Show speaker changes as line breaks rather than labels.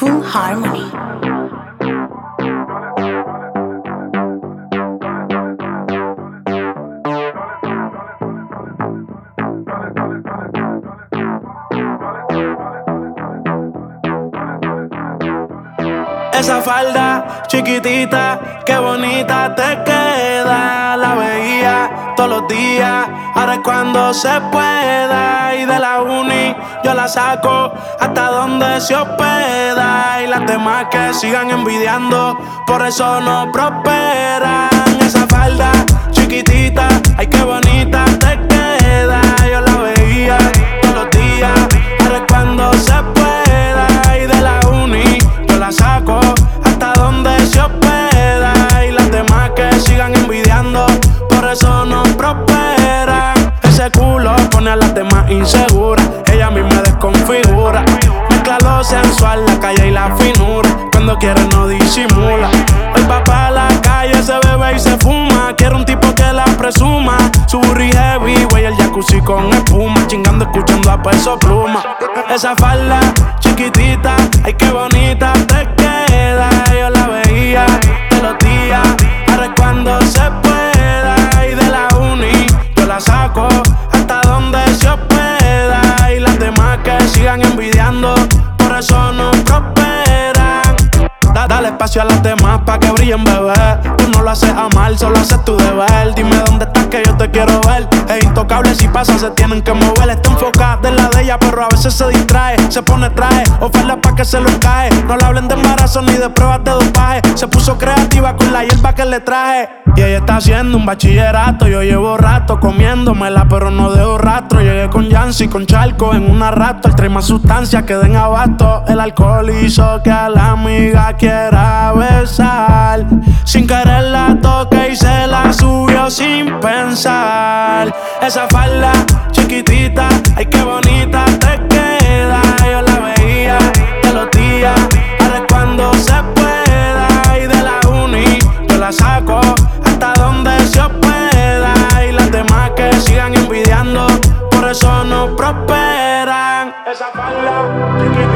New Harmony.
Esa falda chiquitita, qué bonita te queda. La veía todos los días, ahora es cuando se pueda. Y de la uni yo la saco hasta donde se hospeda. Y las demás que sigan envidiando, por eso no prosperan. Esa falda chiquitita, ay qué bonita te queda. Yo la veía todos los días, ahora es cuando se pueda. Y de la uni yo la saco hasta donde se hospeda. Y las demás que sigan envidiando, por eso no prosperan. Ese culo pone a las demás inseguras, ella misma desconfigura. Mezcla lo sensual, la calle y la finura, cuando quiere no disimula. Hoy va pa' la calle, se bebe y se fuma. Quiere un tipo que la presuma. Su burri heavy, güey, el jacuzzi con espuma. Chingando, escuchando a Peso Pluma. Esa falda chiquitita, ay qué bonita te queda. Yo la veía todos los días, ahora es cuando se pueda. Y de la uni yo la saco hasta donde se hospeda. Y las demás que sigan envidiando, por eso no prosperan. Dale espacio a las demás pa' que brillen, bebé. Tú no lo haces a mal, solo haces tu deber. Dime dónde estás que yo te quiero ver. Es intocable, si pasa se tienen que mover. Está enfocada en la de ella, pero a veces se distrae. Se pone traje, oferta pa' que se lo encaje. No le hablen de embarazo ni de pruebas de dopaje. Se puso creativa con la hierba que le traje. Y ella está haciendo un bachillerato. Yo llevo rato comiéndomela, pero no dejo rastro. Llegué con Yancy, con Charco en una rato. El trae más sustancias que den abasto. El alcohol hizo que a la amiga quiera besar. Sin querer la toqué y se la subió sin pensar. Esa falda chiquitita, ay qué bonita te queda. Yo la veía todos los días, ahora es cuando se pueda. Y de la uni yo la saco hasta donde se hospeda. Y las demás que sigan envidiando, por eso no prosperan. Esa falda chiquitita.